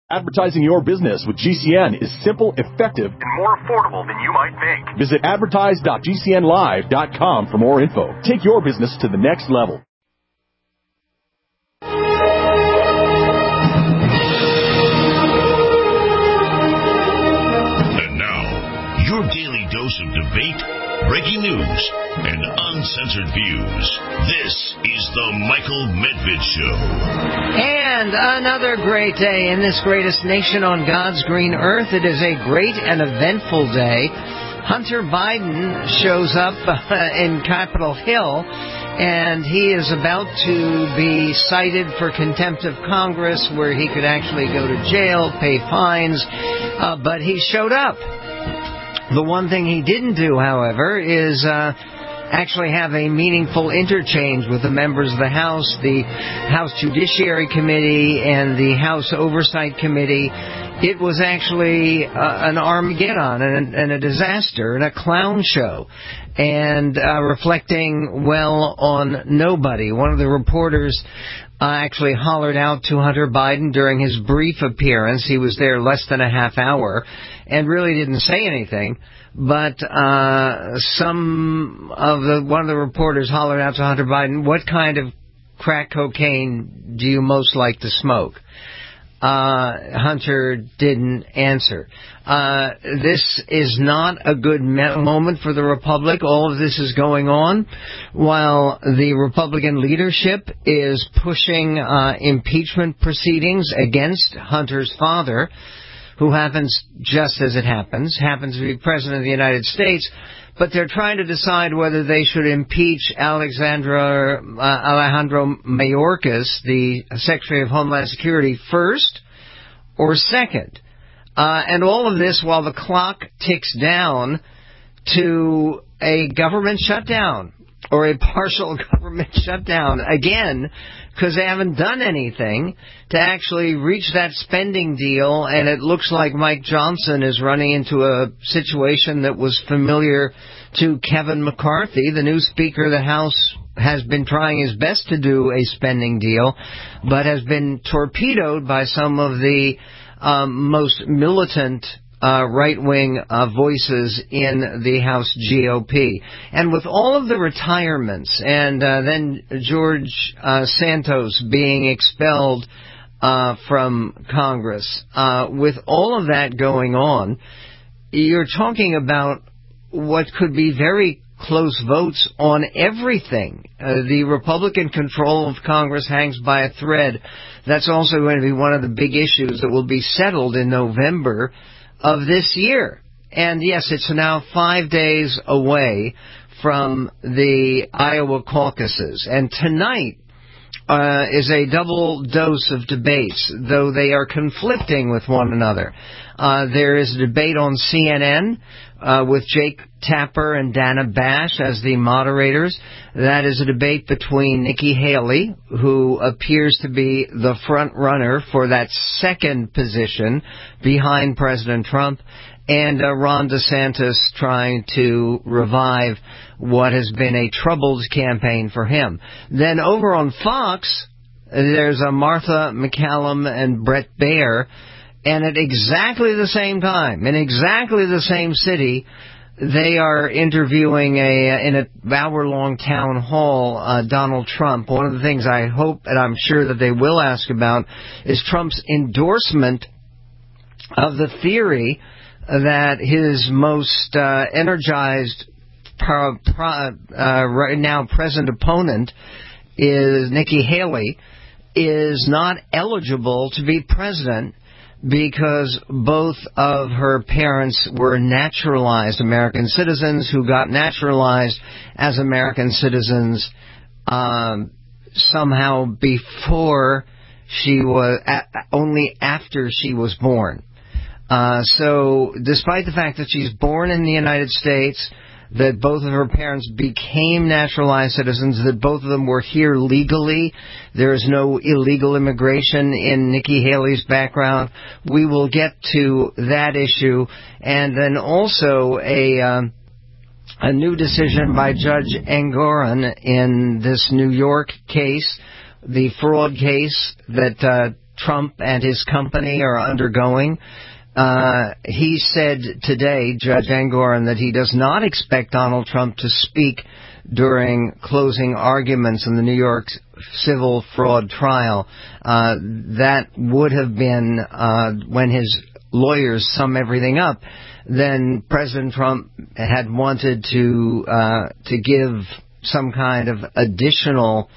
Advertising your business with GCN is simple, effective, and more affordable than you might think. Visit advertise.gcnlive.com for more info. Take your business to the next level. And now, your daily dose of debate, breaking news, and uncensored views. This is the Michael Medved Show. And another great day in this greatest nation on God's green earth. It is a great and eventful day. Hunter Biden shows up in Capitol Hill, and he is about to be cited for contempt of Congress, where he could actually go to jail, pay fines, but he showed up. The one thing he didn't do, however, is actually have a meaningful interchange with the members of the House, the House Judiciary Committee, and the House Oversight Committee. It was actually an Armageddon and a disaster and a clown show, and reflecting well on nobody. One of the reporters actually hollered out to Hunter Biden during his brief appearance. He was there less than a half hour and really didn't say anything. But one of the reporters hollered out to Hunter Biden, "What kind of crack cocaine do you most like to smoke?" Hunter didn't answer. This is not a good moment for the Republic. All of this is going on while the Republican leadership is pushing impeachment proceedings against Hunter's father, who happens, just as it happens to be President of the United States. But they're trying to decide whether they should impeach Alejandro Mayorkas, the Secretary of Homeland Security, first or second. And all of this while the clock ticks down to a government shutdown, or a partial government shutdown, again, because they haven't done anything to actually reach that spending deal, and it looks like Mike Johnson is running into a situation that was familiar to Kevin McCarthy. The new Speaker of the House has been trying his best to do a spending deal, but has been torpedoed by some of the most militant right-wing voices in the House GOP. And with all of the retirements and then George Santos being expelled from Congress, with all of that going on, you're talking about what could be very close votes on everything. The Republican control of Congress hangs by a thread. That's also going to be one of the big issues that will be settled in November of this year. And yes, it's now 5 days away from the Iowa caucuses. And tonight is a double dose of debates, though they are conflicting with one another. There is a debate on CNN with Jake Tapper and Dana Bash as the moderators. That is a debate between Nikki Haley, who appears to be the front runner for that second position behind President Trump, and Ron DeSantis trying to revive what has been a troubled campaign for him. Then over on Fox, there's a Martha McCallum and Brett Baier, and at exactly the same time, in exactly the same city, they are interviewing in an hour-long town hall Donald Trump. One of the things I hope and I'm sure that they will ask about is Trump's endorsement of the theory that his most energized right now present opponent is Nikki Haley, is not eligible to be president because both of her parents were naturalized American citizens who got naturalized as American citizens somehow before she was, only after she was born. So despite the fact that she's born in the United States, that both of her parents became naturalized citizens, that both of them were here legally, there is no illegal immigration in Nikki Haley's background. We will get to that issue. And then also a new decision by Judge Engoron in this New York case, the fraud case that Trump and his company are undergoing. He said today, Judge Engoron, that he does not expect Donald Trump to speak during closing arguments in the New York civil fraud trial. That would have been when his lawyers sum everything up. Then President Trump had wanted to give some kind of additional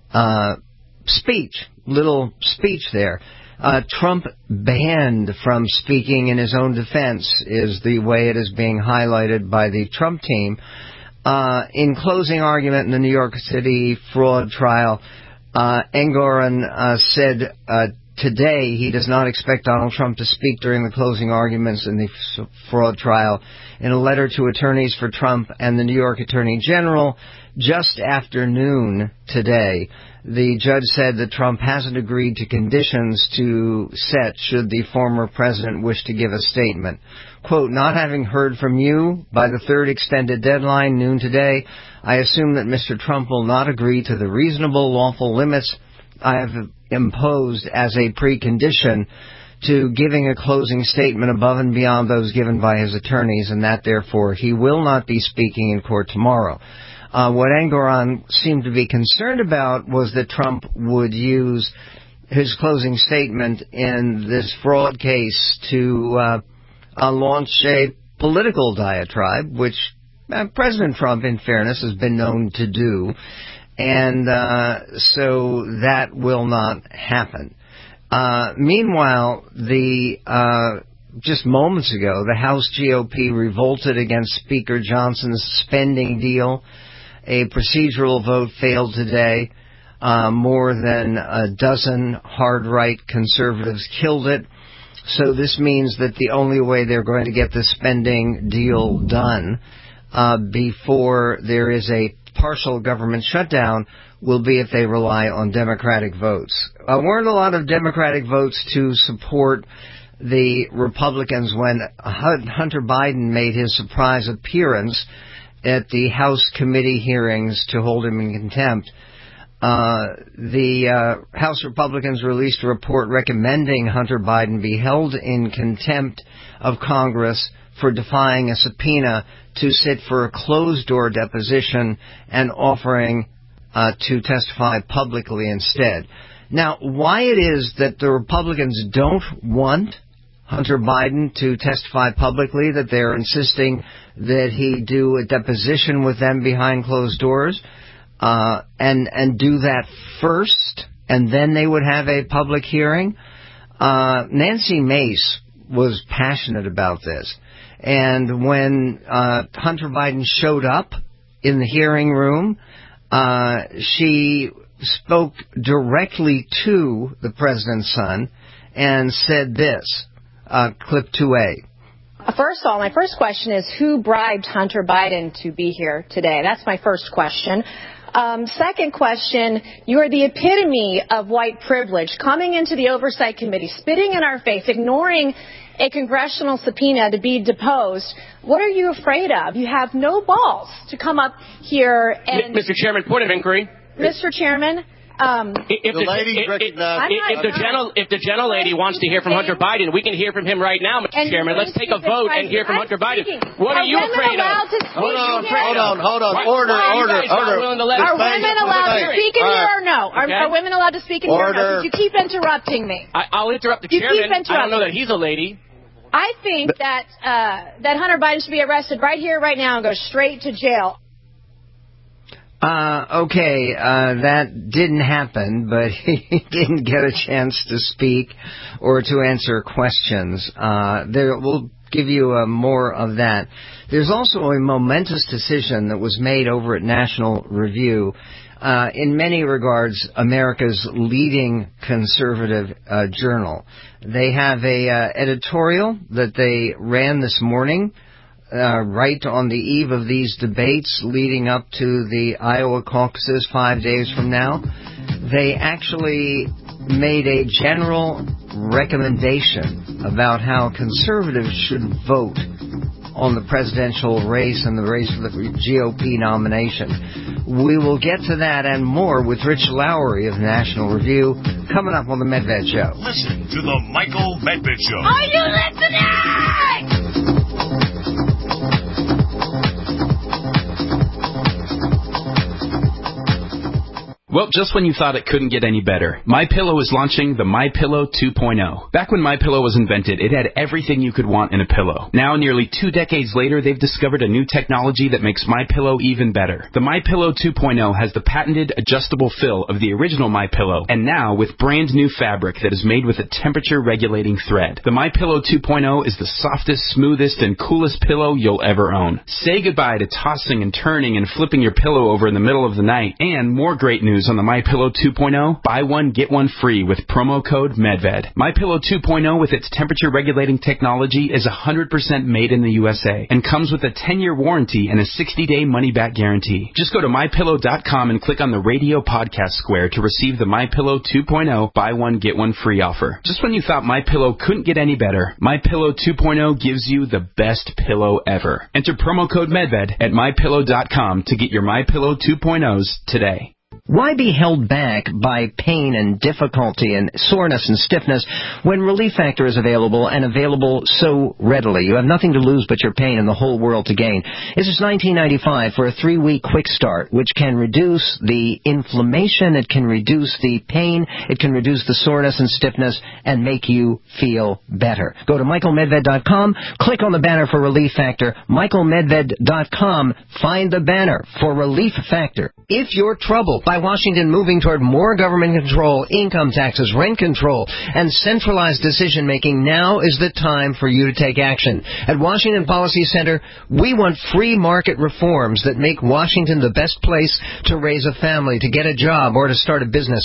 little speech there. Trump banned from speaking in his own defense is the way it is being highlighted by the Trump team. In closing argument in the New York City fraud trial, Engoron said today he does not expect Donald Trump to speak during the closing arguments in the fraud trial. In a letter to attorneys for Trump and the New York Attorney General just after noon today, the judge said that Trump hasn't agreed to conditions to set should the former president wish to give a statement. Quote, not having heard from you by the third extended deadline, noon today, I assume that Mr. Trump will not agree to the reasonable lawful limits I have imposed as a precondition to giving a closing statement above and beyond those given by his attorneys, and that, therefore, he will not be speaking in court tomorrow. What Engoron seemed to be concerned about was that Trump would use his closing statement in this fraud case to launch a political diatribe, which President Trump, in fairness, has been known to do. And so that will not happen. Meanwhile, just moments ago, the House GOP revolted against Speaker Johnson's spending deal. A procedural vote failed today. More than a dozen hard-right conservatives killed it. So this means that the only way they're going to get the spending deal done before there is a partial government shutdown will be if they rely on Democratic votes. Weren't a lot of Democratic votes to support the Republicans when Hunter Biden made his surprise appearance at the House committee hearings to hold him in contempt. The House Republicans released a report recommending Hunter Biden be held in contempt of Congress for defying a subpoena to sit for a closed-door deposition and offering to testify publicly instead. Now, why it is that the Republicans don't want Hunter Biden to testify publicly, that they're insisting that he do a deposition with them behind closed doors, and do that first, and then they would have a public hearing. Nancy Mace was passionate about this. And when Hunter Biden showed up in the hearing room, she spoke directly to the president's son and said this, clip 2A. First of all, my first question is, who bribed Hunter Biden to be here today? That's my first question. Second question, you are the epitome of white privilege, coming into the Oversight Committee, spitting in our face, ignoring a congressional subpoena to be deposed. What are you afraid of? You have no balls to come up here and... Mr. Chairman, point of inquiry. Mr. Chairman... If the gentlelady wants to hear from Hunter Biden, we can hear from him right now, Mr. Chairman. Let's take a vote and hear from Hunter Biden. What are you afraid of? Hold on. Order. Are women allowed to speak in here or no? Are women allowed to speak in here or no? Because you keep interrupting me. I'll interrupt the chairman. I don't know that he's a lady. I think that Hunter Biden should be arrested right here, right now, and go straight to jail. Okay, that didn't happen, but he didn't get a chance to speak or to answer questions. We'll give you more of that. There's also a momentous decision that was made over at National Review. In many regards, America's leading conservative journal. They have a editorial that they ran this morning, right on the eve of these debates leading up to the Iowa caucuses 5 days from now. They actually made a general recommendation about how conservatives should vote on the presidential race and the race for the GOP nomination. We will get to that and more with Rich Lowry of National Review coming up on the Medved Show. Listen to the Michael Medved Show. Are you listening? Well, just when you thought it couldn't get any better, MyPillow is launching the MyPillow 2.0. Back when MyPillow was invented, it had everything you could want in a pillow. Now, nearly 2 decades later, they've discovered a new technology that makes MyPillow even better. The MyPillow 2.0 has the patented adjustable fill of the original MyPillow, and now with brand new fabric that is made with a temperature-regulating thread. The MyPillow 2.0 is the softest, smoothest, and coolest pillow you'll ever own. Say goodbye to tossing and turning and flipping your pillow over in the middle of the night. And more great news on the MyPillow 2.0, buy one, get one free with promo code MedVed. MyPillow 2.0 with its temperature-regulating technology is 100% made in the USA and comes with a 10-year warranty and a 60-day money-back guarantee. Just go to MyPillow.com and click on the radio podcast square to receive the MyPillow 2.0 buy one, get one free offer. Just when you thought MyPillow couldn't get any better, MyPillow 2.0 gives you the best pillow ever. Enter promo code MedVed at MyPillow.com to get your MyPillow 2.0s today. Why be held back by pain and difficulty and soreness and stiffness when Relief Factor is available and available so readily? You have nothing to lose but your pain and the whole world to gain. This is $19.95 for a 3-week quick start, which can reduce the inflammation, it can reduce the pain, it can reduce the soreness and stiffness, and make you feel better. Go to MichaelMedved.com, click on the banner for Relief Factor, MichaelMedved.com, find the banner for Relief Factor. If you're troubled by Washington moving toward more government control, income taxes, rent control, and centralized decision-making, now is the time for you to take action. At Washington Policy Center, we want free market reforms that make Washington the best place to raise a family, to get a job, or to start a business.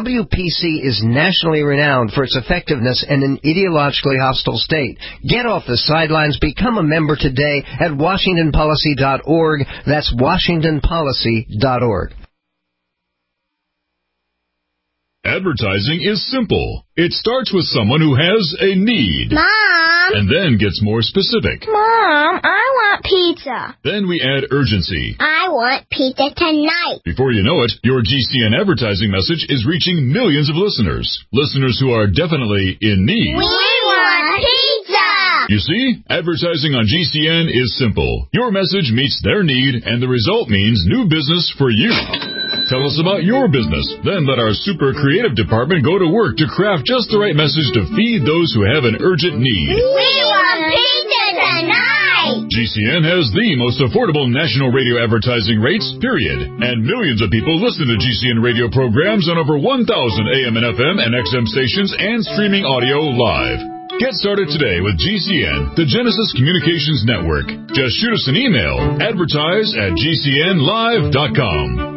WPC is nationally renowned for its effectiveness in an ideologically hostile state. Get off the sidelines. Become a member today at WashingtonPolicy.org. That's WashingtonPolicy.org. Advertising is simple. It starts with someone who has a need. Mom! And then gets more specific. Mom, I want pizza. Then we add urgency. I want pizza tonight. Before you know it, your GCN advertising message is reaching millions of listeners. Listeners who are definitely in need. We want pizza! You see, advertising on GCN is simple. Your message meets their need, and the result means new business for you. Tell us about your business. Then let our super creative department go to work to craft just the right message to feed those who have an urgent need. We want pizza tonight! GCN has the most affordable national radio advertising rates, period. And millions of people listen to GCN radio programs on over 1,000 AM and FM and XM stations and streaming audio live. Get started today with GCN, the Genesis Communications Network. Just shoot us an email, advertise@gcnlive.com.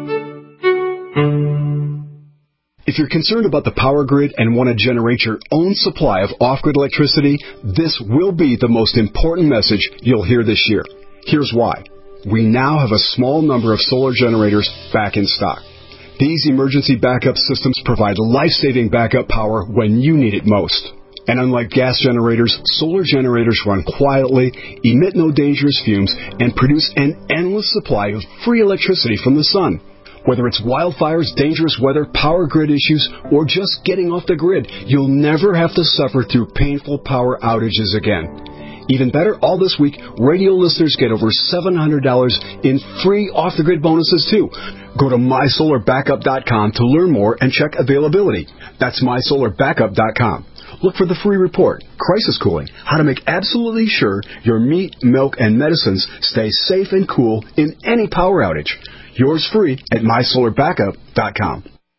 If you're concerned about the power grid and want to generate your own supply of off-grid electricity, this will be the most important message you'll hear this year. Here's why. We now have a small number of solar generators back in stock. These emergency backup systems provide life-saving backup power when you need it most. And unlike gas generators, solar generators run quietly, emit no dangerous fumes, and produce an endless supply of free electricity from the sun. Whether it's wildfires, dangerous weather, power grid issues, or just getting off the grid, you'll never have to suffer through painful power outages again. Even better, all this week, radio listeners get over $700 in free off-the-grid bonuses, too. Go to MySolarBackup.com to learn more and check availability. That's MySolarBackup.com. Look for the free report, Crisis Cooling, how to make absolutely sure your meat, milk, and medicines stay safe and cool in any power outage. Yours free at MySolarBackup.com.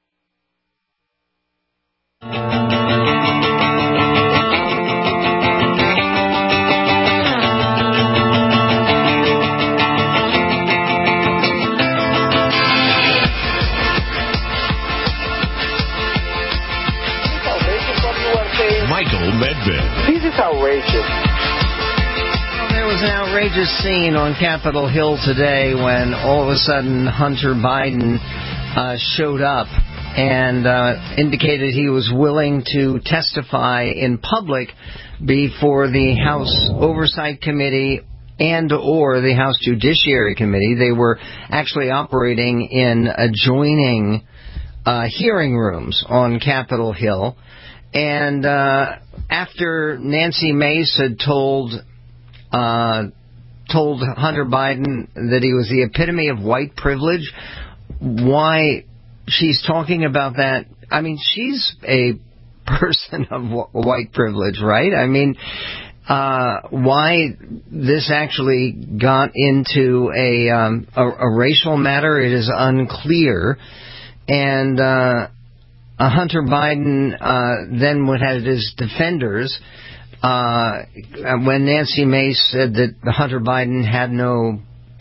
Michael Medved. This is outrageous. There was an outrageous scene on Capitol Hill today when all of a sudden Hunter Biden showed up and indicated he was willing to testify in public before the House Oversight Committee and or the House Judiciary Committee. They were actually operating in adjoining hearing rooms on Capitol Hill. And after Nancy Mace had told Hunter Biden that he was the epitome of white privilege, why she's talking about that? I mean, she's a person of white privilege, right? I mean, why this actually got into a racial matter, it is unclear. And Hunter Biden then had his defenders when Nancy Mace said that Hunter Biden had no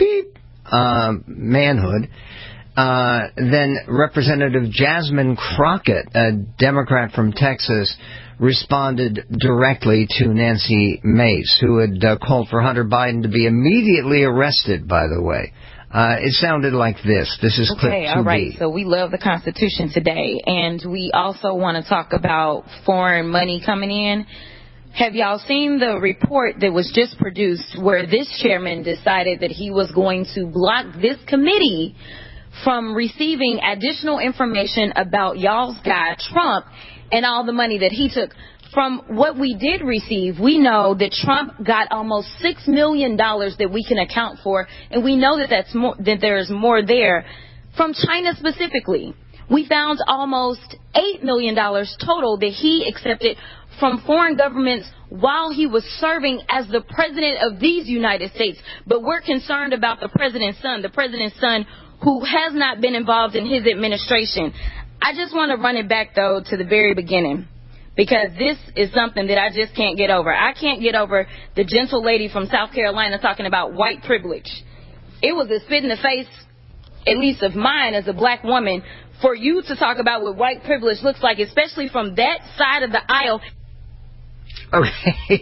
manhood. Then Representative Jasmine Crockett, a Democrat from Texas, responded directly to Nancy Mace, who had called for Hunter Biden to be immediately arrested, by the way. It sounded like this. This is clip 2B. Okay, all right. So we love the Constitution today, and we also want to talk about foreign money coming in. Have y'all seen the report that was just produced where this chairman decided that he was going to block this committee from receiving additional information about y'all's guy, Trump, and all the money that he took? From what we did receive, we know that Trump got almost $6 million that we can account for, and we know that that there's more there. From China specifically, we found almost $8 million total that he accepted from foreign governments while he was serving as the president of these United States. But we're concerned about the president's son who has not been involved in his administration. I just want to run it back, though, to the very beginning, because this is something that I just can't get over. I can't get over the gentle lady from South Carolina talking about white privilege. It was a spit in the face, at least of mine as a black woman, for you to talk about what white privilege looks like, especially from that side of the aisle. Okay.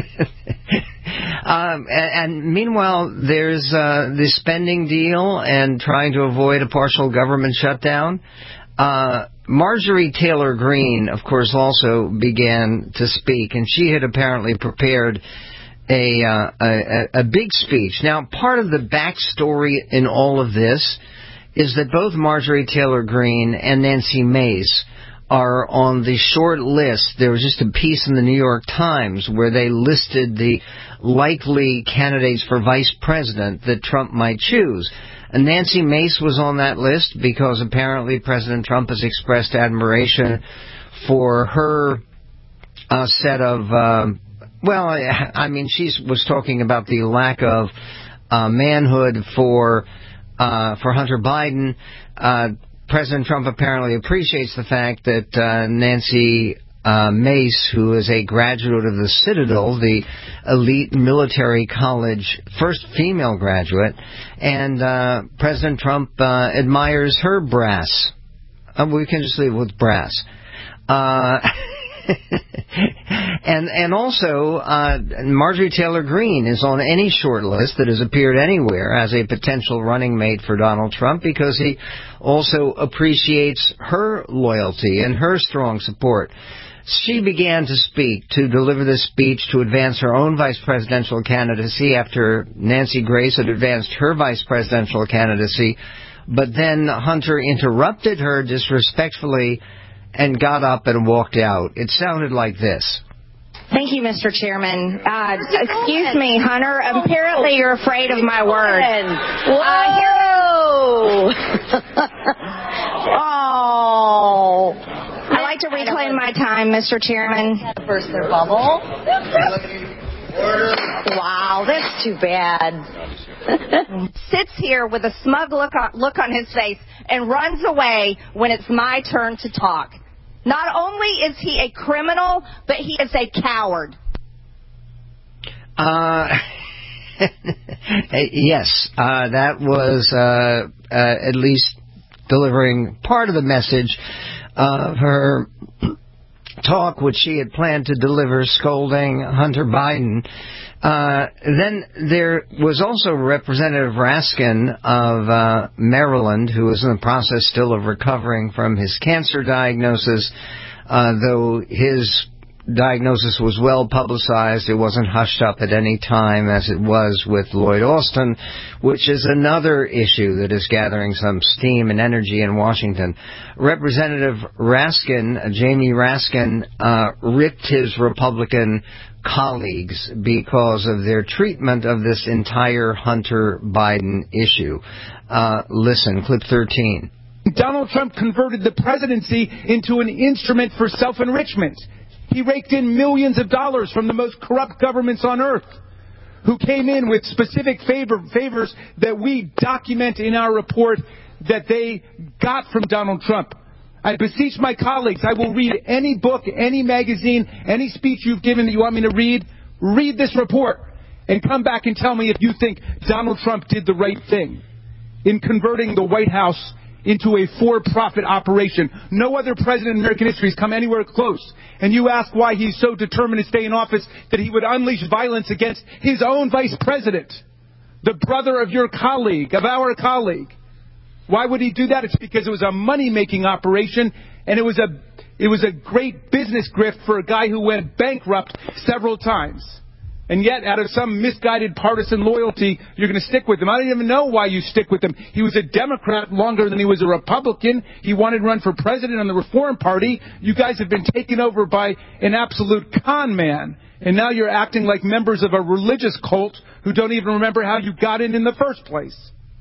And meanwhile, there's the spending deal and trying to avoid a partial government shutdown. Marjorie Taylor Greene, of course, also began to speak, and she had apparently prepared a big speech. Now, part of the backstory in all of this is that both Marjorie Taylor Greene and Nancy Mace are on the short list. There was just a piece in the New York Times where they listed the likely candidates for vice president that Trump might choose. And Nancy Mace was on that list because apparently President Trump has expressed admiration for her set of, she was talking about the lack of manhood for Hunter Biden. President Trump apparently appreciates the fact that Nancy Mace, who is a graduate of the Citadel, the elite military college, first female graduate, and President Trump admires her brass. We can just leave it with brass. And also, Marjorie Taylor Greene is on any short list that has appeared anywhere as a potential running mate for Donald Trump because he also appreciates her loyalty and her strong support. She began to deliver this speech to advance her own vice presidential candidacy after Nancy Grace had advanced her vice presidential candidacy. But then Hunter interrupted her disrespectfully and got up and walked out. It sounded like this. Thank you, Mr. Chairman. Excuse me, Hunter. Apparently you're afraid of my words. Whoa! Oh. I'd like to reclaim my time, Mr. Chairman. Burst their bubble. Wow, that's too bad. Sits here with a smug look on his face and runs away when it's my turn to talk. Not only is he a criminal, but he is a coward. Yes, that was at least delivering part of the message of her talk, which she had planned to deliver, scolding Hunter Biden. Then there was also Representative Raskin of Maryland, who is in the process still of recovering from his cancer diagnosis, though his diagnosis was well publicized. It wasn't hushed up at any time as it was with Lloyd Austin, which is another issue that is gathering some steam and energy in Washington. Representative Raskin, Jamie Raskin, ripped his Republican colleagues because of their treatment of this entire Hunter Biden issue. Listen, clip 13. Donald Trump converted the presidency into an instrument for self-enrichment. He raked in millions of dollars from the most corrupt governments on earth, who came in with specific favors that we document in our report that they got from Donald Trump. I beseech my colleagues, I will read any book, any magazine, any speech you've given that you want me to read. Read this report and come back and tell me if you think Donald Trump did the right thing in converting the White House into a for-profit operation. No other president in American history has come anywhere close. And you ask why he's so determined to stay in office that he would unleash violence against his own vice president, the brother of your colleague, of our colleague. Why would he do that? It's because it was a money-making operation, and it was a great business grift for a guy who went bankrupt several times. And yet, out of some misguided partisan loyalty, you're going to stick with him. I don't even know why you stick with him. He was a Democrat longer than he was a Republican. He wanted to run for president on the Reform Party. You guys have been taken over by an absolute con man. And now you're acting like members of a religious cult who don't even remember how you got in the first place.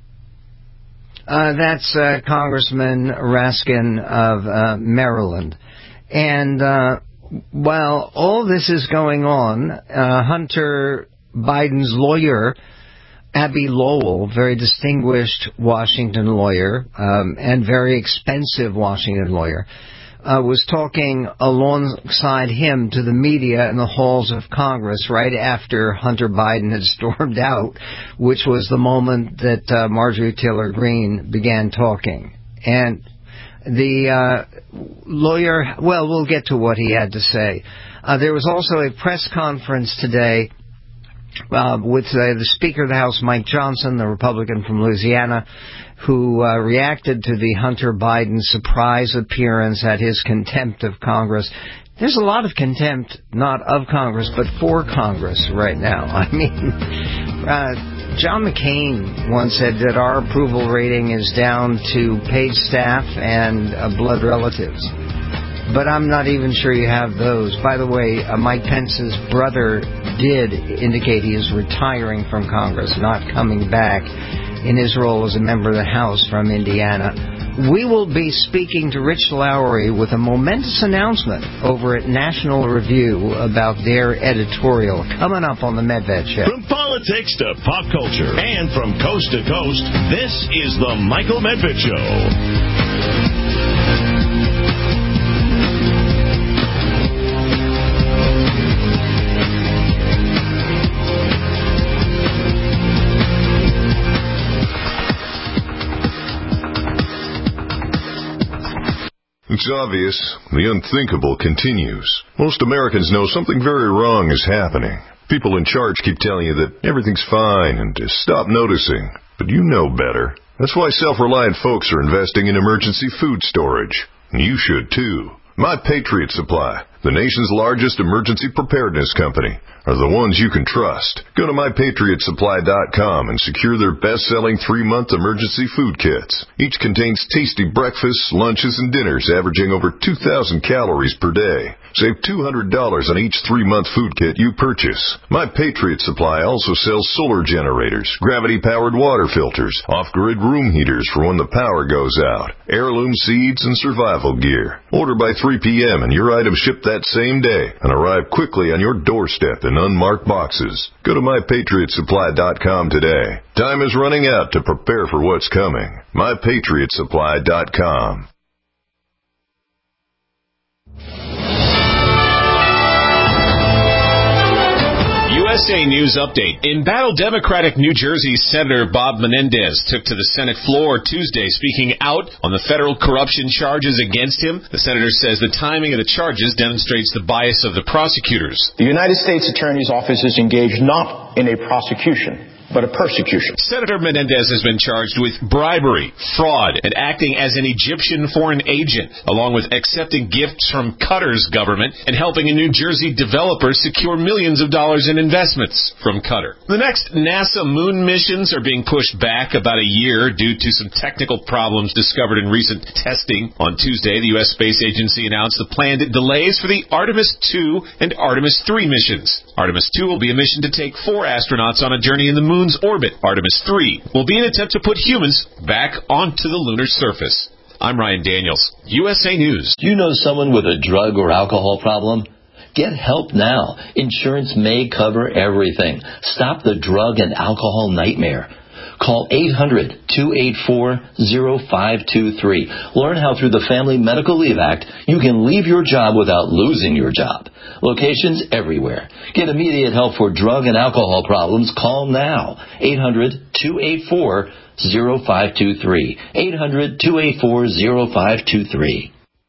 That's Congressman Raskin of Maryland. And while all this is going on, Hunter Biden's lawyer, Abby Lowell, very distinguished Washington lawyer, and very expensive Washington lawyer, was talking alongside him to the media in the halls of Congress right after Hunter Biden had stormed out, which was the moment that Marjorie Taylor Greene began talking. And the lawyer, well, we'll get to what he had to say. There was also a press conference today with the Speaker of the House, Mike Johnson, the Republican from Louisiana, who reacted to the Hunter Biden surprise appearance at his contempt of Congress. There's a lot of contempt, not of Congress, but for Congress right now. I mean, John McCain once said that our approval rating is down to paid staff and blood relatives. But I'm not even sure you have those. By the way, Mike Pence's brother did indicate he is retiring from Congress, not coming back in his role as a member of the House from Indiana. We will be speaking to Rich Lowry with a momentous announcement over at National Review about their editorial coming up on the Medved Show. From politics to pop culture and from coast to coast, this is the Michael Medved Show. It's obvious. The unthinkable continues. Most Americans know something very wrong is happening. People in charge keep telling you that everything's fine and to stop noticing. But you know better. That's why self-reliant folks are investing in emergency food storage. And you should too. My Patriot Supply, the nation's largest emergency preparedness company, are the ones you can trust. Go to MyPatriotSupply.com and secure their best-selling 3-month emergency food kits. Each contains tasty breakfasts, lunches, and dinners averaging over 2,000 calories per day. Save $200 on each 3-month food kit you purchase. My Patriot Supply also sells solar generators, gravity-powered water filters, off-grid room heaters for when the power goes out, heirloom seeds, and survival gear. Order by 3 p.m. and your items ship that same day and arrive quickly on your doorstep in unmarked boxes. Go to MyPatriotSupply.com today. Time is running out to prepare for what's coming. MyPatriotSupply.com. USA News Update. Embattled Democratic New Jersey Senator Bob Menendez took to the Senate floor Tuesday speaking out on the federal corruption charges against him. The senator says the timing of the charges demonstrates the bias of the prosecutors. The United States Attorney's Office is engaged not in a prosecution, but a persecution. Senator Menendez has been charged with bribery, fraud, and acting as an Egyptian foreign agent, along with accepting gifts from Qatar's government and helping a New Jersey developer secure millions of dollars in investments from Qatar. The next NASA moon missions are being pushed back about a year due to some technical problems discovered in recent testing. On Tuesday, the U.S. Space Agency announced the planned delays for the Artemis II and Artemis III missions. Artemis II will be a mission to take 4 astronauts on a journey in the moon's orbit. Artemis III will be an attempt to put humans back onto the lunar surface. I'm Ryan Daniels, USA News. Do you know someone with a drug or alcohol problem? Get help now. Insurance may cover everything. Stop the drug and alcohol nightmare. Call 800-284-0523. Learn how through the Family Medical Leave Act you can leave your job without losing your job. Locations everywhere. Get immediate help for drug and alcohol problems. Call now. 800-284-0523. 800-284-0523.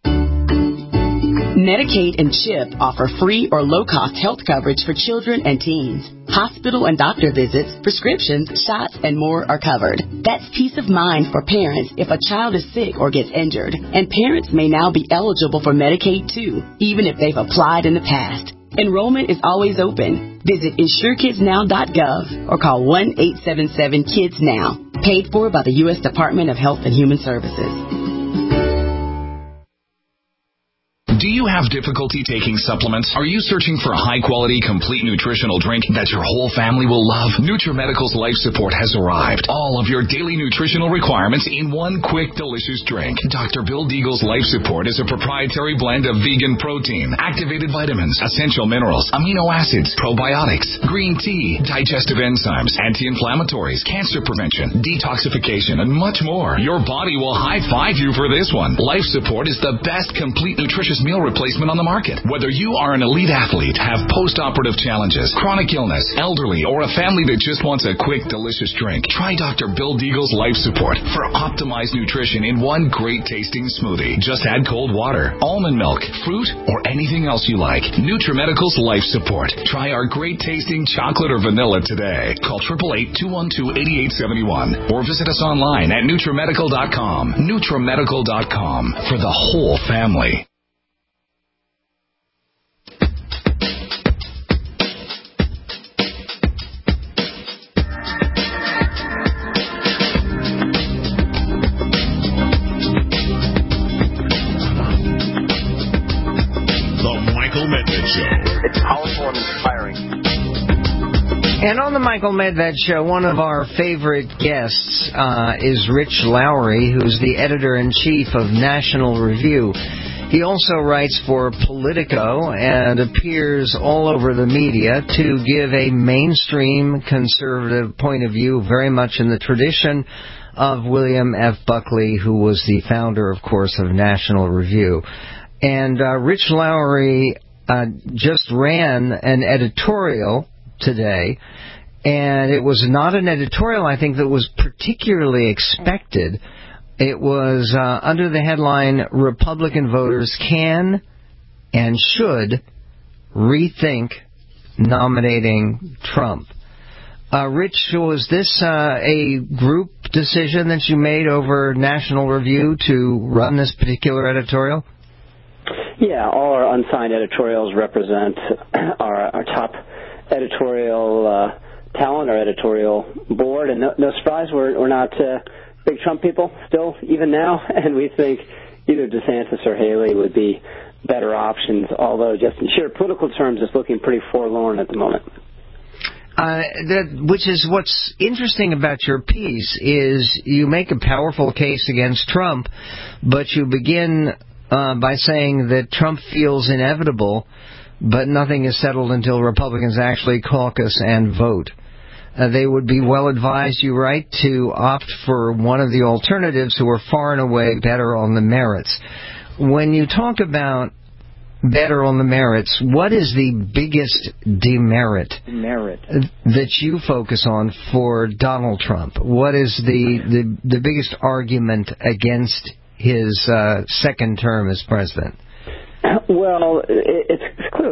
Medicaid and CHIP offer free or low-cost health coverage for children and teens. Hospital and doctor visits, prescriptions, shots, and more are covered. That's peace of mind for parents if a child is sick or gets injured. And parents may now be eligible for Medicaid, too, even if they've applied in the past. Enrollment is always open. Visit InsureKidsNow.gov or call 1-877-KIDS-NOW. Paid for by the U.S. Department of Health and Human Services. Do you have difficulty taking supplements? Are you searching for a high-quality, complete nutritional drink that your whole family will love? NutriMedical's Life Support has arrived. All of your daily nutritional requirements in one quick, delicious drink. Dr. Bill Deagle's Life Support is a proprietary blend of vegan protein, activated vitamins, essential minerals, amino acids, probiotics, green tea, digestive enzymes, anti-inflammatories, cancer prevention, detoxification, and much more. Your body will high-five you for this one. Life Support is the best complete nutritious meal replacement on the market. Whether you are an elite athlete, have post-operative challenges, chronic illness, elderly, or a family that just wants a quick, delicious drink, try Dr. Bill Deagle's Life Support for optimized nutrition in one great-tasting smoothie. Just add cold water, almond milk, fruit, or anything else you like. NutriMedical's Life Support. Try our great-tasting chocolate or vanilla today. Call 888-212-8871 or visit us online at NutriMedical.com. NutriMedical.com for the whole family. It's powerful and inspiring. And on the Michael Medved Show, one of our favorite guests is Rich Lowry, who's the editor-in-chief of National Review. He also writes for Politico and appears all over the media to give a mainstream conservative point of view, very much in the tradition of William F. Buckley, who was the founder, of course, of National Review. And Rich Lowry just ran an editorial today, and it was not an editorial, I think, that was particularly expected. It was under the headline, Republican Voters Can and Should Rethink Nominating Trump. Rich, was this a group decision that you made over National Review to run this particular editorial? Yeah, all our unsigned editorials represent our top editorial talent, our editorial board, and no surprise, we're not big Trump people still, even now, and we think either DeSantis or Haley would be better options, although just in sheer political terms, it's looking pretty forlorn at the moment. Which is what's interesting about your piece is you make a powerful case against Trump, but you begin by saying that Trump feels inevitable, but nothing is settled until Republicans actually caucus and vote. They would be well advised, you write, to opt for one of the alternatives who are far and away better on the merits. When you talk about better on the merits, what is the biggest demerit that you focus on for Donald Trump? What is the biggest argument against his second term as president? Well, it's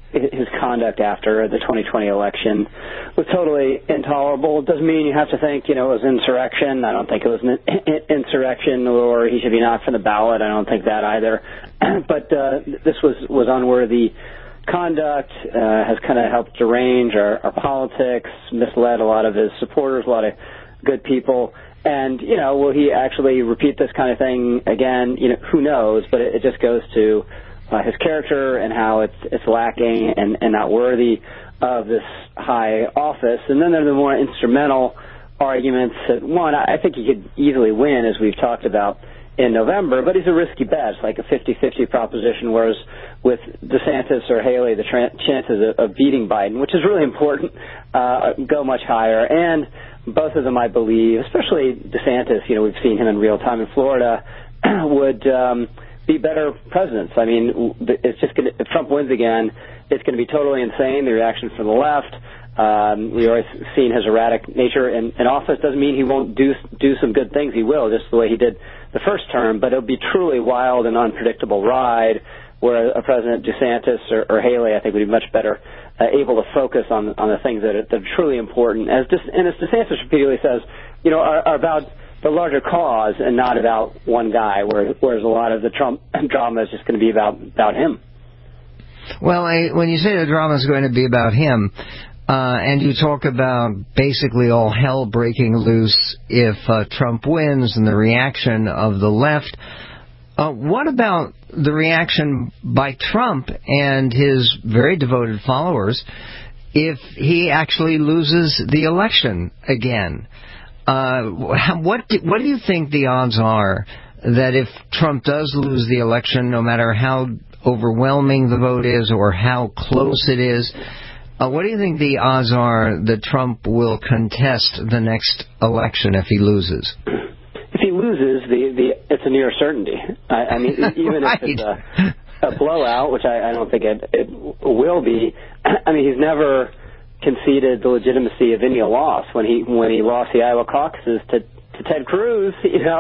his conduct after the 2020 election was totally intolerable. It doesn't mean you have to think, it was insurrection. I don't think it was an insurrection, or he should be knocked from the ballot. I don't think that either. But this was unworthy conduct, has kind of helped derange our politics, misled a lot of his supporters, a lot of good people. And, will he actually repeat this kind of thing again? Who knows? But it just goes to his character and how it's lacking and not worthy of this high office. And then there are the more instrumental arguments that, one, I think he could easily win, as we've talked about in November, but he's a risky bet. It's like a 50-50 proposition, whereas with DeSantis or Haley, the chances of beating Biden, which is really important, go much higher. And both of them, I believe, especially DeSantis, we've seen him in real time in Florida, would be better presidents. I mean, it's just if Trump wins again, it's going to be totally insane, the reaction from the left. We've always seen his erratic nature in office. Doesn't mean he won't do some good things. He will, just the way he did the first term, but it'll be truly wild and unpredictable ride where a President DeSantis or Haley, I think, would be much better able to focus on the things that are truly important. And as DeSantis repeatedly says, are about the larger cause and not about one guy, whereas a lot of the Trump drama is just going to be about him. Well, when you say the drama is going to be about him, and you talk about basically all hell breaking loose if Trump wins and the reaction of the left, what about the reaction by Trump and his very devoted followers if he actually loses the election again? What do you think the odds are that if Trump does lose the election, no matter how overwhelming the vote is or how close it is, what do you think the odds are that Trump will contest the next election if he loses? If he loses, it's a near certainty. I mean, even right. If it's a blowout, which I don't think it will be. I mean, he's never conceded the legitimacy of any loss. When he lost the Iowa caucuses to Ted Cruz,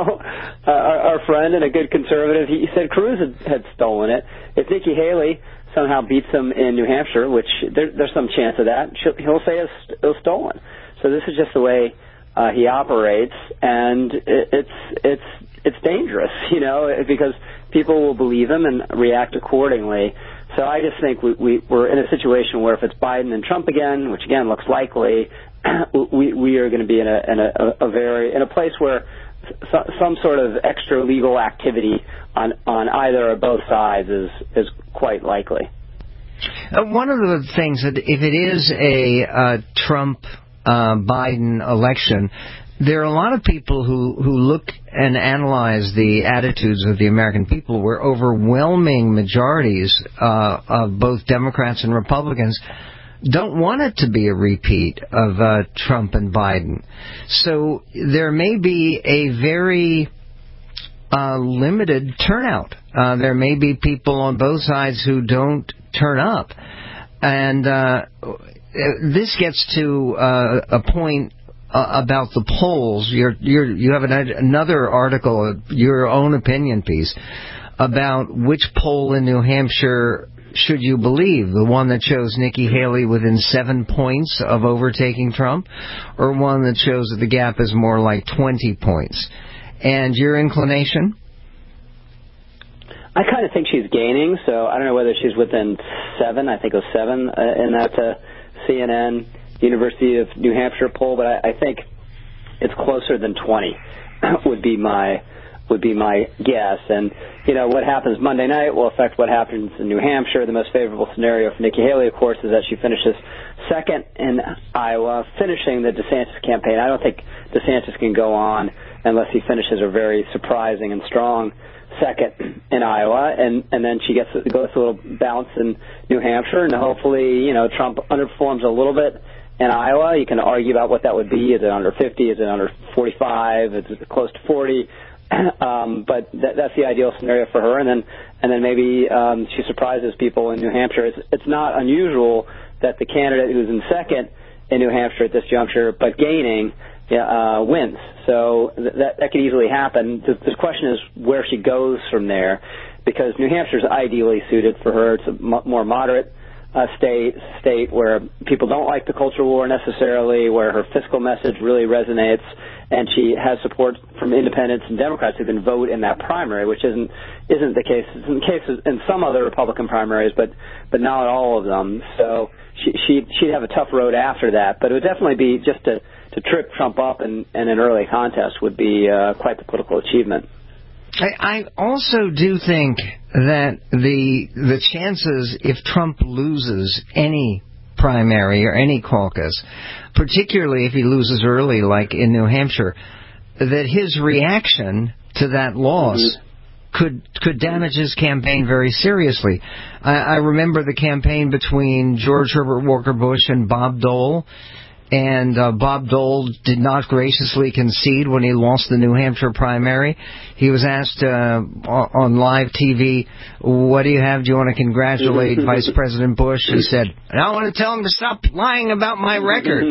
our friend and a good conservative, he said Cruz had stolen it. If Nikki Haley somehow beats him in New Hampshire, which there's some chance of that, he'll say it was stolen. So this is just the way he operates, and it's dangerous, because people will believe him and react accordingly. So I just think we're in a situation where if it's Biden and Trump again, which again looks likely, we are going to be in a place where some sort of extra legal activity on either or both sides is quite likely. One of the things that if it is a Trump Biden election, there are a lot of people who look and analyze the attitudes of the American people, where overwhelming majorities of both Democrats and Republicans don't want it to be a repeat of Trump and Biden. So there may be a very limited turnout. There may be people on both sides who don't turn up. And this gets to a point about the polls. You have another article, your own opinion piece, about which poll in New Hampshire should you believe, the one that shows Nikki Haley within 7 points of overtaking Trump, or one that shows that the gap is more like 20 points? And your inclination? I kind of think she's gaining, so I don't know whether she's within 7. I think it was 7 in that CNN University of New Hampshire poll, but I think it's closer than 20 would be my guess. And what happens Monday night will affect what happens in New Hampshire. The most favorable scenario for Nikki Haley, of course, is that she finishes second in Iowa, finishing the DeSantis campaign. I don't think DeSantis can go on unless he finishes a very surprising and strong second in Iowa, and then she goes a little bounce in New Hampshire, and hopefully, Trump underperforms a little bit in Iowa. You can argue about what that would be. Is it under 50? Is it under 45? Is it close to 40? But that's the ideal scenario for her, and then maybe she surprises people in New Hampshire. It's not unusual that the candidate who's in second in New Hampshire at this juncture, but gaining, wins. So that could easily happen. The question is where she goes from there, because New Hampshire is ideally suited for her. It's a more moderate state where people don't like the cultural war necessarily, where her fiscal message really resonates, and she has support from independents and Democrats who can vote in that primary, which isn't the case. It's the case in some other Republican primaries, but not all of them. So she'd have a tough road after that. But it would definitely be just to trip Trump up in an early contest would be quite the political achievement. I also do think that the chances, if Trump loses any primary or any caucus, particularly if he loses early like in New Hampshire, that his reaction to that loss could damage his campaign very seriously. I remember the campaign between George Herbert Walker Bush and Bob Dole. And Bob Dole did not graciously concede when he lost the New Hampshire primary. He was asked on live TV, what do you have? Do you want to congratulate Vice President Bush? He said, I want to tell him to stop lying about my record.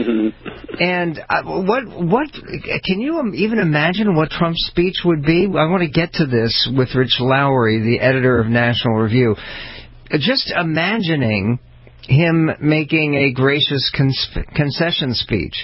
And what can you even imagine what Trump's speech would be? I want to get to this with Rich Lowry, the editor of National Review. Just imagining him making a gracious concession speech.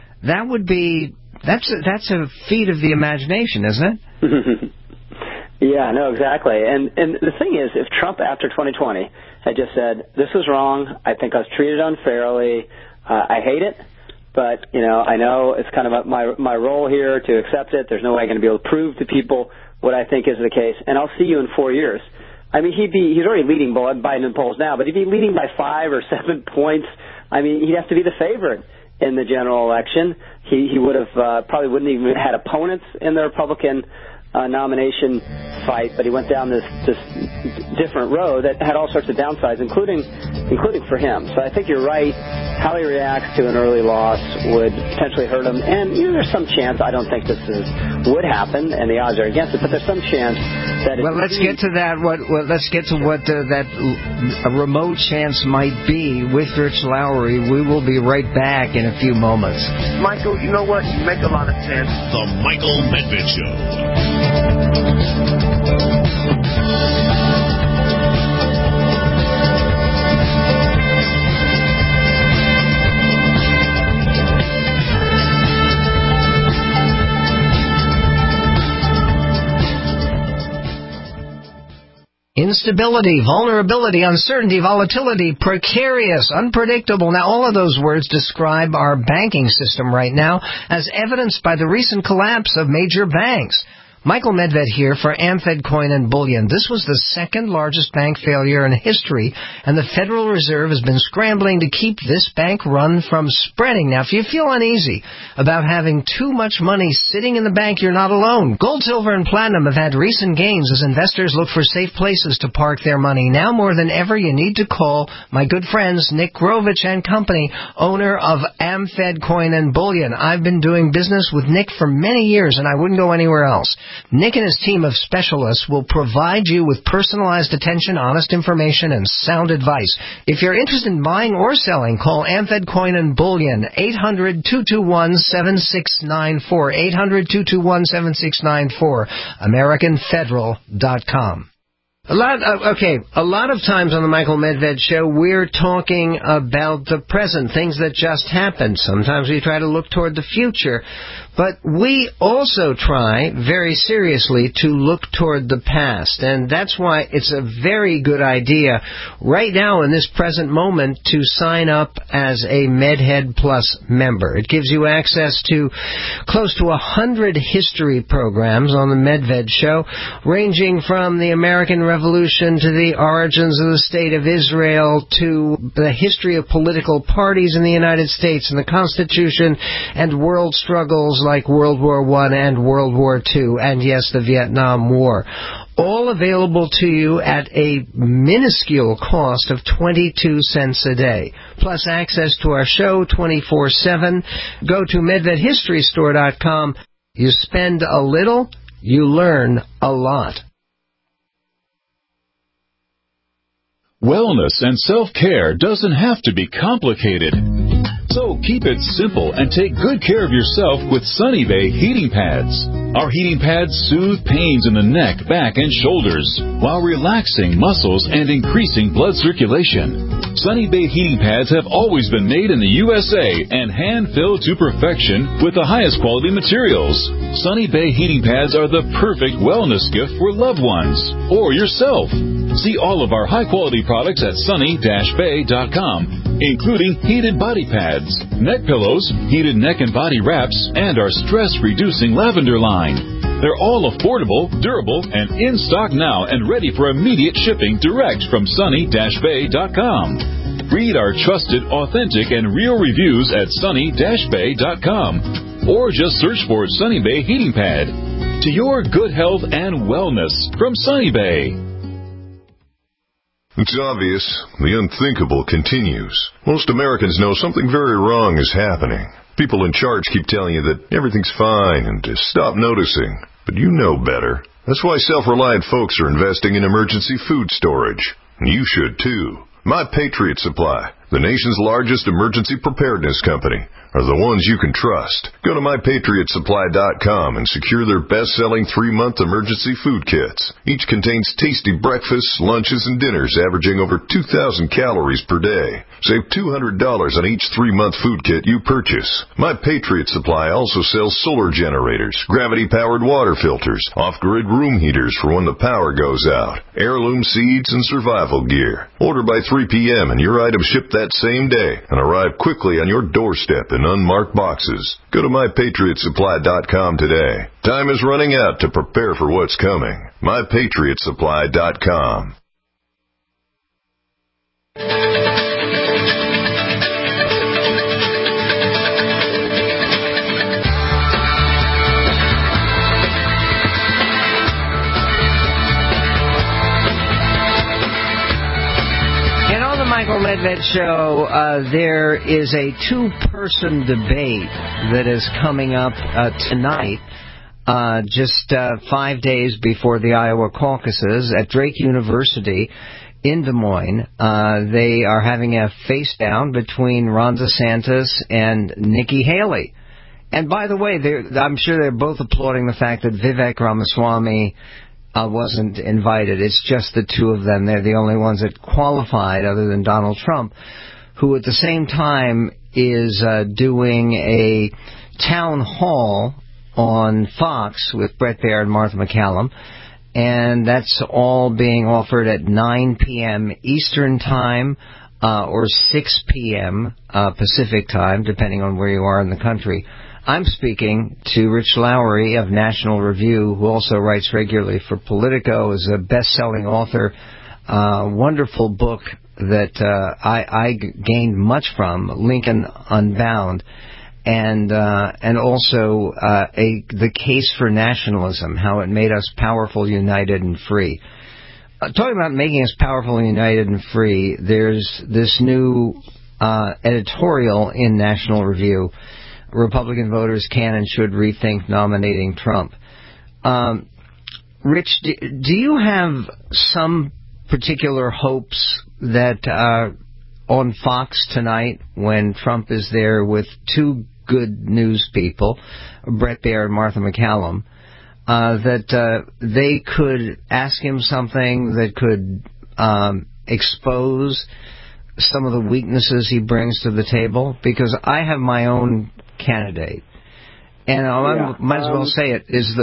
That's a feat of the imagination, isn't it? Yeah, no, exactly. And the thing is, if Trump after 2020 had just said, this was wrong, I think I was treated unfairly, I hate it, but, I know it's kind of my role here to accept it, there's no way I'm going to be able to prove to people what I think is the case, and I'll see you in 4 years. I mean, he's already leading Biden in polls now, but he'd be leading by 5 or 7 points. I mean, he'd have to be the favorite in the general election. He would have probably wouldn't even had opponents in the Republican nomination fight, but he went down this different road that had all sorts of downsides, including for him. So I think you're right. How he reacts to an early loss would potentially hurt him. And there's some chance. I don't think this would happen, and the odds are against it. But there's some chance that. Well, let's get to that. Let's get to what that remote chance might be with Rich Lowry. We will be right back in a few moments. Michael, you know what? You make a lot of sense. The Michael Medved Show. Instability, vulnerability, uncertainty, volatility, precarious, unpredictable. Now, all of those words describe our banking system right now, as evidenced by the recent collapse of major banks. Michael Medved here for AmFed Coin and Bullion. This was the second largest bank failure in history, and the Federal Reserve has been scrambling to keep this bank run from spreading. Now, if you feel uneasy about having too much money sitting in the bank, you're not alone. Gold, silver, and platinum have had recent gains as investors look for safe places to park their money. Now more than ever, you need to call my good friends Nick Grovich and Company, owner of AmFed Coin and Bullion. I've been doing business with Nick for many years, and I wouldn't go anywhere else. Nick and his team of specialists will provide you with personalized attention, honest information, and sound advice. If you're interested in buying or selling, call AmFed Coin and Bullion, 800-221-7694, 800-221-7694, AmericanFederal.com. A lot of times on the Michael Medved Show, we're talking about the present, things that just happened. Sometimes we try to look toward the future. But we also try, very seriously, to look toward the past. And that's why it's a very good idea right now in this present moment to sign up as a MedHead Plus member. It gives you access to close to 100 history programs on the Medved Show, ranging from the American Revolution to the origins of the State of Israel to the history of political parties in the United States and the Constitution and world struggles like World War I and World War II, and yes, the Vietnam War. All available to you at a minuscule cost of 22 cents a day. Plus access to our show 24/7. Go to MedvedHistoryStore.com. You spend a little, you learn a lot. Wellness and self-care doesn't have to be complicated. So keep it simple and take good care of yourself with Sunny Bay heating pads. Our heating pads soothe pains in the neck, back, and shoulders while relaxing muscles and increasing blood circulation. Sunny Bay heating pads have always been made in the USA and hand-filled to perfection with the highest quality materials. Sunny Bay heating pads are the perfect wellness gift for loved ones or yourself. See all of our high-quality products at sunny-bay.com, including heated body pads, neck pillows, heated neck and body wraps, and our stress-reducing lavender line. They're all affordable, durable, and in stock now and ready for immediate shipping direct from sunny-bay.com. Read our trusted, authentic, and real reviews at sunny-bay.com, or just search for Sunny Bay Heating Pad. To your good health and wellness from Sunny Bay. It's obvious. The unthinkable continues. Most Americans know something very wrong is happening. People in charge keep telling you that everything's fine and to stop noticing. But you know better. That's why self-reliant folks are investing in emergency food storage. And you should too. My Patriot Supply, the nation's largest emergency preparedness company, are the ones you can trust. Go to MyPatriotSupply.com and secure their best-selling 3-month emergency food kits. Each contains tasty breakfasts, lunches, and dinners averaging over 2,000 calories per day. Save $200 on each 3-month food kit you purchase. My Patriot Supply also sells solar generators, gravity-powered water filters, off-grid room heaters for when the power goes out, heirloom seeds, and survival gear. Order by 3 p.m. and your items ship that same day and arrive quickly on your doorstep in unmarked boxes. Go to MyPatriotSupply.com today. Time is running out to prepare for what's coming. MyPatriotSupply.com. Michael Medved Show, there is a two-person debate that is coming up tonight, just 5 days before the Iowa caucuses at Drake University in Des Moines. They are having a face-down between Ron DeSantis and Nikki Haley. And by the way, I'm sure they're both applauding the fact that Vivek Ramaswamy wasn't invited. It's just the two of them. They're the only ones that qualified other than Donald Trump, who at the same time is doing a town hall on Fox with Bret Baier and Martha MacCallum. And that's all being offered at 9 p.m. Eastern Time or 6 p.m. Pacific Time, depending on where you are in the country. I'm speaking to Rich Lowry of National Review, who also writes regularly for Politico, is a best-selling author, wonderful book that I gained much from, Lincoln Unbound, and also The Case for Nationalism, how it made us powerful, united, and free. Talking about making us powerful, united, and free, there's this new editorial in National Review, Republican voters can and should rethink nominating Trump. Rich, do you have some particular hopes that on Fox tonight, when Trump is there with two good news people, Bret Baier and Martha MacCallum, that they could ask him something that could expose some of the weaknesses he brings to the table? Because I have my own candidate, and I might as well say it, is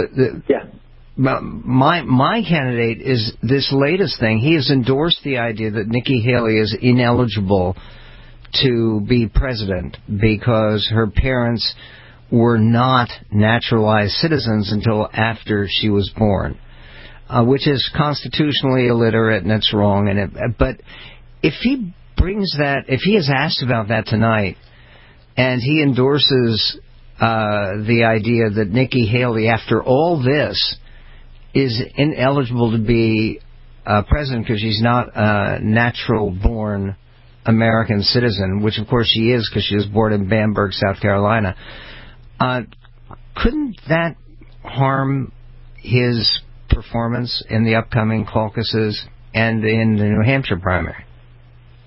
my candidate is this latest thing. He has endorsed the idea that Nikki Haley is ineligible to be president because her parents were not naturalized citizens until after she was born, which is constitutionally illiterate and it's wrong. But if he brings that, if he is asked about that tonight, and he endorses the idea that Nikki Haley, after all this, is ineligible to be president because she's not a natural-born American citizen, which of course she is because she was born in Bamberg, South Carolina. Couldn't that harm his performance in the upcoming caucuses and in the New Hampshire primary?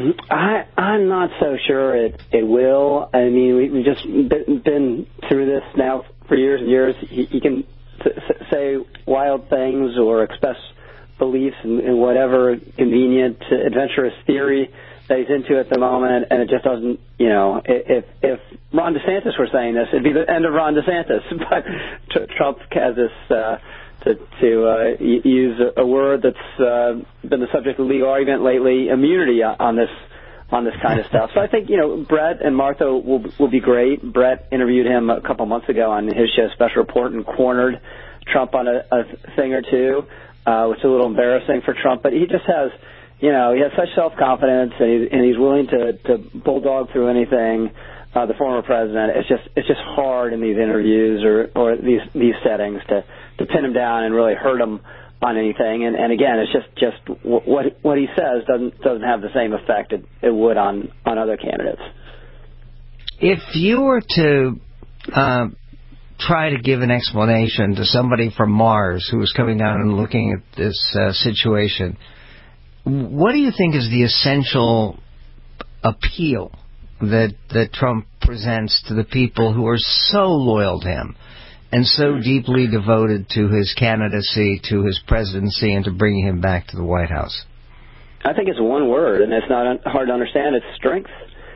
I'm not so sure it will. I mean, we've just been through this now for years and years. You can say wild things or express beliefs in whatever convenient, adventurous theory that he's into at the moment, and it just doesn't, if Ron DeSantis were saying this, it'd be the end of Ron DeSantis. But Trump has this, to use a word that's been the subject of legal argument lately, immunity on this kind of stuff. So I think, Brett and Martha will be great. Brett interviewed him a couple months ago on his show Special Report and cornered Trump on a thing or two, which is a little embarrassing for Trump. But he just has, he has such self-confidence, and he's willing to bulldog through anything. The former president, it's just hard in these interviews or these settings to pin him down and really hurt him on anything. And again, it's just what he says doesn't have the same effect it would on other candidates. If you were to try to give an explanation to somebody from Mars who was coming down and looking at this situation, what do you think is the essential appeal that Trump presents to the people who are so loyal to him and so deeply devoted to his candidacy, to his presidency, and to bringing him back to the White House? I think it's one word, and it's not hard to understand. It's strength.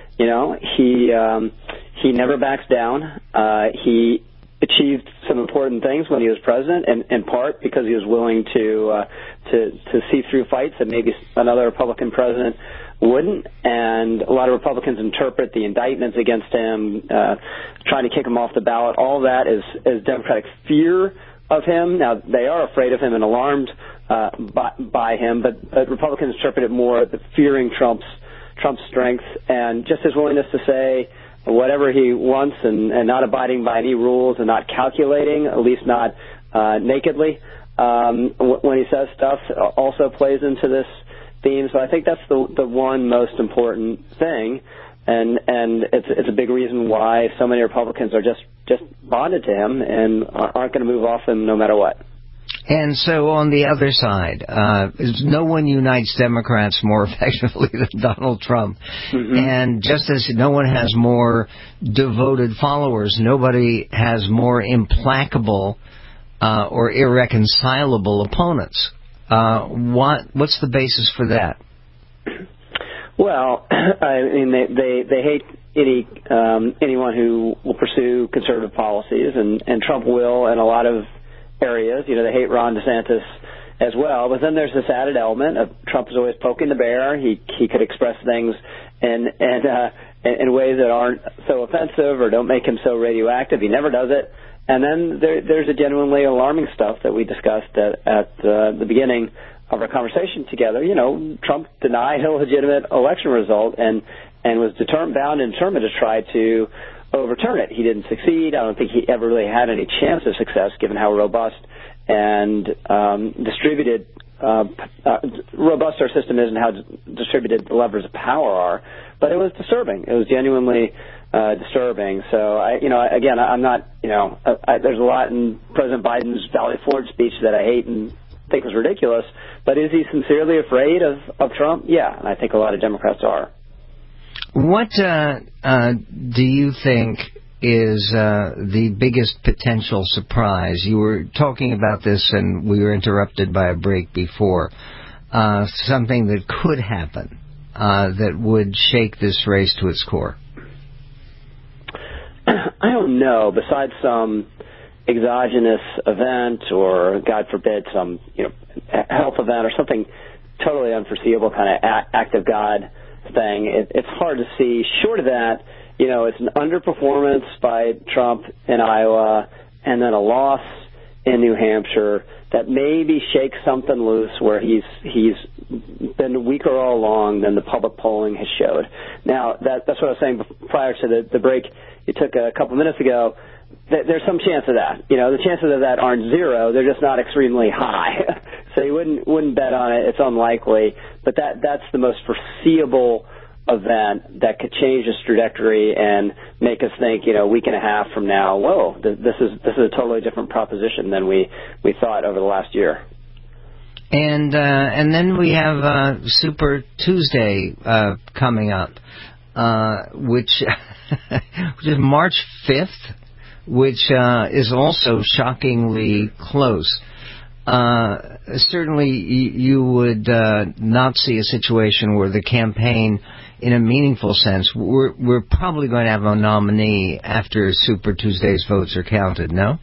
He never backs down. He achieved some important things when he was president, and in part because he was willing to see through fights that maybe another Republican president wouldn't. And a lot of Republicans interpret the indictments against him, trying to kick him off the ballot. All that is Democratic fear of him. Now, they are afraid of him and alarmed by him, but Republicans interpret it more as fearing Trump's strength and just his willingness to say whatever he wants and not abiding by any rules and not calculating, at least not nakedly, when he says stuff, also plays into this theme. So I think that's the one most important thing, and it's a big reason why so many Republicans are just bonded to him and aren't going to move off him no matter what. And so on the other side, no one unites Democrats more effectively than Donald Trump. Mm-hmm. And just as no one has more devoted followers, nobody has more implacable or irreconcilable opponents. What's the basis for that? Well, I mean, they hate anyone who will pursue conservative policies, and Trump will in a lot of areas. They hate Ron DeSantis as well. But then there's this added element of Trump is always poking the bear. He could express things in ways that aren't so offensive or don't make him so radioactive. He never does it. And then there's a genuinely alarming stuff that we discussed at the beginning of our conversation together. Trump denied a legitimate election result and was bound and determined to try to overturn it. He didn't succeed. I don't think he ever really had any chance of success, given how robust and distributed robust our system is and how distributed the levers of power are. But it was disturbing. It was genuinely disturbing. So I'm not. There's a lot in President Biden's Valley Forge speech that I hate and think was ridiculous. But is he sincerely afraid of Trump? Yeah, and I think a lot of Democrats are. What do you think is the biggest potential surprise? You were talking about this, and we were interrupted by a break before. Something that could happen that would shake this race to its core. I don't know. Besides some exogenous event, or God forbid, some health event, or something totally unforeseeable, kind of act of God thing, it's hard to see. Short of that, it's an underperformance by Trump in Iowa and then a loss in New Hampshire that maybe shakes something loose where he's been weaker all along than the public polling has showed. Now, that's what I was saying prior to the break you took a couple minutes ago. There's some chance of that. The chances of that aren't zero. They're just not extremely high. So you wouldn't bet on it. It's unlikely. But that's the most foreseeable event that could change this trajectory and make us think, a week and a half from now, whoa, this is a totally different proposition than we thought over the last year. And then we have Super Tuesday coming up, which is March 5th, which is also shockingly close. Certainly, you would not see a situation where the campaign, in a meaningful sense, we're probably going to have a nominee after Super Tuesday's votes are counted, no?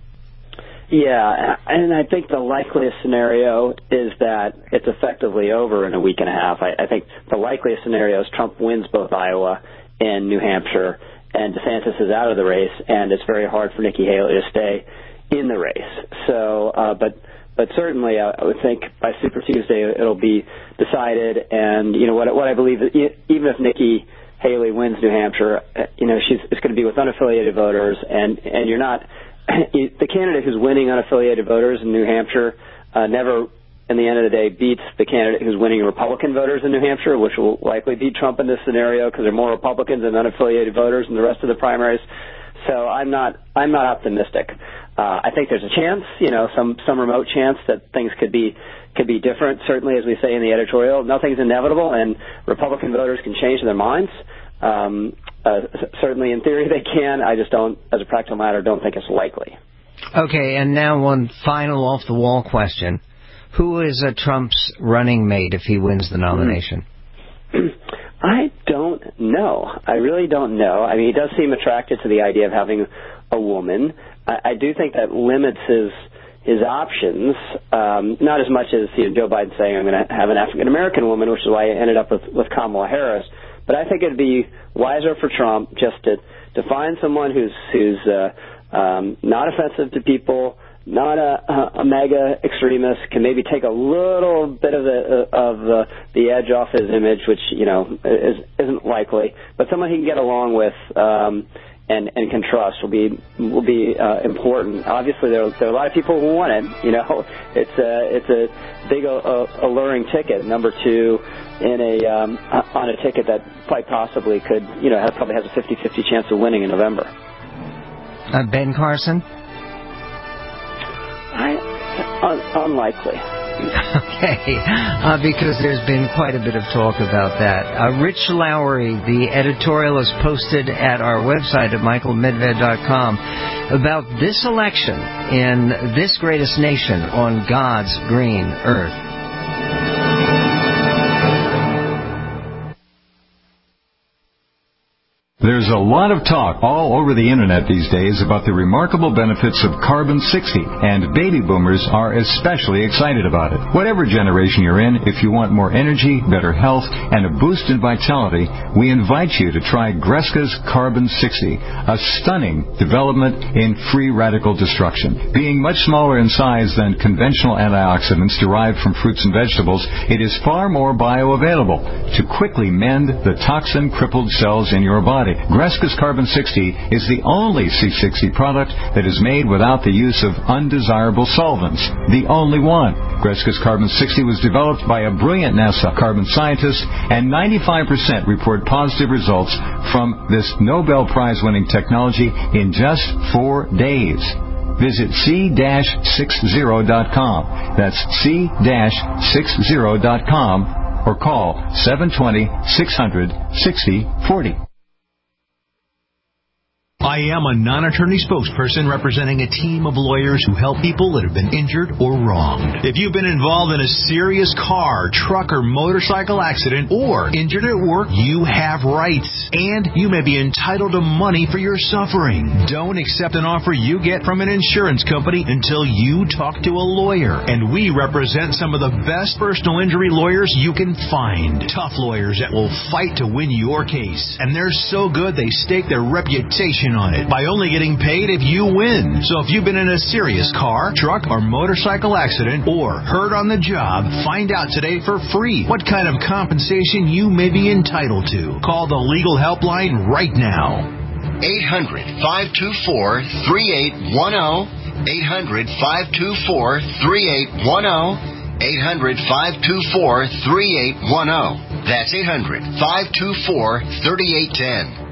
Yeah, and I think the likeliest scenario is that it's effectively over in a week and a half. I think the likeliest scenario is Trump wins both Iowa and New Hampshire, and DeSantis is out of the race, and it's very hard for Nikki Haley to stay in the race. So, but certainly I would think by Super Tuesday it'll be decided. And what I believe is even if Nikki Haley wins New Hampshire, it's going to be with unaffiliated voters, and you're not. The candidate who's winning unaffiliated voters in New Hampshire never, in the end of the day, beats the candidate who's winning Republican voters in New Hampshire, which will likely beat Trump in this scenario because there are more Republicans than unaffiliated voters in the rest of the primaries. So I'm not optimistic. I think there's a chance, some remote chance that things could be different. Certainly, as we say in the editorial, nothing's inevitable, and Republican voters can change their minds. Certainly, in theory, they can. I just don't, as a practical matter, don't think it's likely. Okay, and now one final off-the-wall question. Who is Trump's running mate if he wins the nomination? I don't know. I really don't know. I mean, he does seem attracted to the idea of having a woman. I do think that limits his options, not as much as Joe Biden saying, I'm going to have an African-American woman, which is why I ended up with Kamala Harris. But I think it'd be wiser for Trump just to find someone who's not offensive to people, not a mega extremist, can maybe take a little bit of the edge off his image, which isn't likely, but someone he can get along with and can trust will be important. Obviously, there are a lot of people who want it. It's a big alluring ticket, number 2 in on a ticket that quite possibly could probably has a 50-50 chance of winning in November. Ben Carson? Unlikely. Okay, because there's been quite a bit of talk about that. Rich Lowry, the editorial is posted at our website at michaelmedved.com about this election in this greatest nation on God's green earth. There's a lot of talk all over the internet these days about the remarkable benefits of Carbon-60, and baby boomers are especially excited about it. Whatever generation you're in, if you want more energy, better health, and a boost in vitality, we invite you to try Greska's Carbon-60, a stunning development in free radical destruction. Being much smaller in size than conventional antioxidants derived from fruits and vegetables, it is far more bioavailable to quickly mend the toxin-crippled cells in your body. Greska's Carbon-60 is the only C60 product that is made without the use of undesirable solvents. The only one. Greska's Carbon-60 was developed by a brilliant NASA carbon scientist, and 95% report positive results from this Nobel Prize-winning technology in just 4 days. Visit c-60.com. That's c-60.com or call 720-600-6040. I am a non-attorney spokesperson representing a team of lawyers who help people that have been injured or wronged. If you've been involved in a serious car, truck, or motorcycle accident or injured at work, you have rights, and you may be entitled to money for your suffering. Don't accept an offer you get from an insurance company until you talk to a lawyer, and we represent some of the best personal injury lawyers you can find. Tough lawyers that will fight to win your case, and they're so good they stake their reputation on it by only getting paid if you win. So if you've been in a serious car, truck, or motorcycle accident or hurt on the job, find out today for free what kind of compensation you may be entitled to. Call the legal helpline right now. 800-524-3810. 800-524-3810. 800-524-3810. That's 800-524-3810.